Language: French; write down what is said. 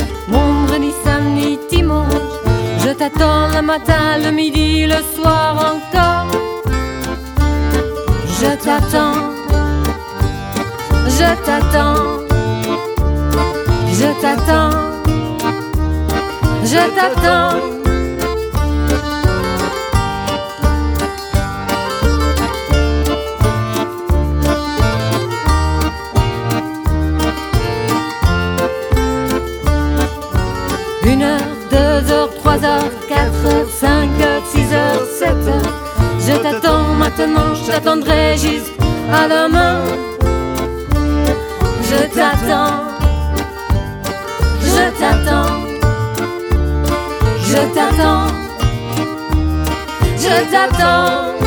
vendredi, samedi, dimanche. Je t'attends le matin, le midi, le soir encore. Je t'attends, je t'attends, je t'attends, je t'attends. 1 heure, 2 heures, 3 heures, 4 heures, 5 heures, 6 heures, 7 heures. Je t'attends maintenant, je t'attendrai jusqu'à demain. Je t'attends, je t'attends, je t'attends, je t'attends.